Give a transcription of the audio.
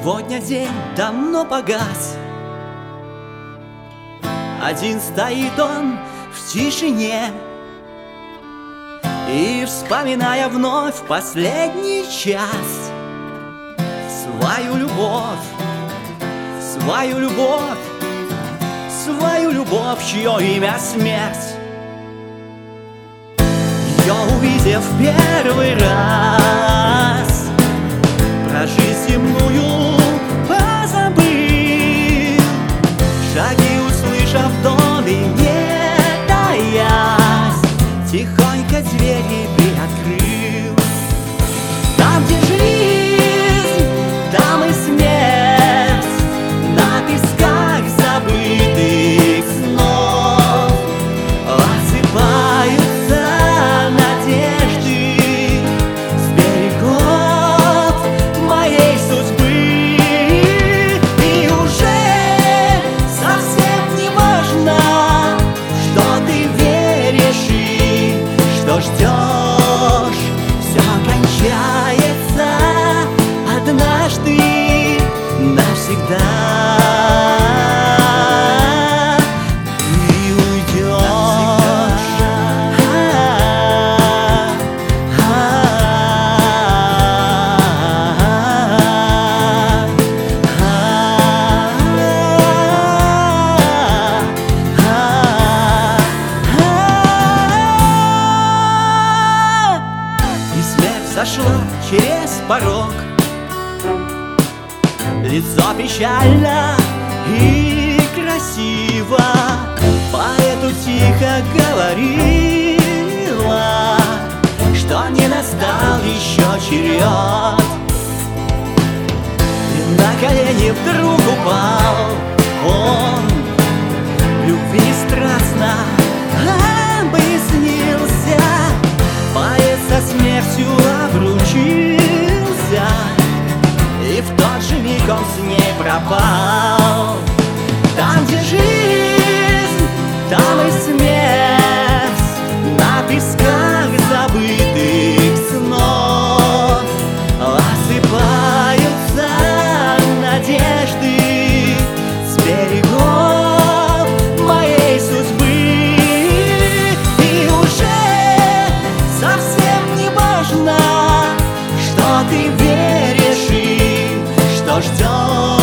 Сегодня день давно погас. Один стоит он в тишине и, вспоминая вновь последний час, свою любовь, свою любовь, свою любовь, чье имя смерть. Ее увидев первый раз, про жизнь земную позабыл, шаги услышав в доме, не таясь, тихонько двери приоткрыл. Там, где жизнь, там и смерть, на песках забытых снов осыпаются надежды с берегов моей судьбы. И уже совсем не важно, что ты веришь и что ждешь. Все кончается однажды навсегда. Ты уйдешь. И смерть сошла через порог, лицо печально и красиво, поэту тихо говорила, что не настал еще черед. И на колени вдруг упал он, в любви страстно объяснился, поэт со смертью обручился, и в тот же миг он с ней пропал. Там, где жизнь, там и смерть, на песках забытых снов осыпаются надежды с берегов моей судьбы. И уже совсем не важно, что ты веришь и что ждешь.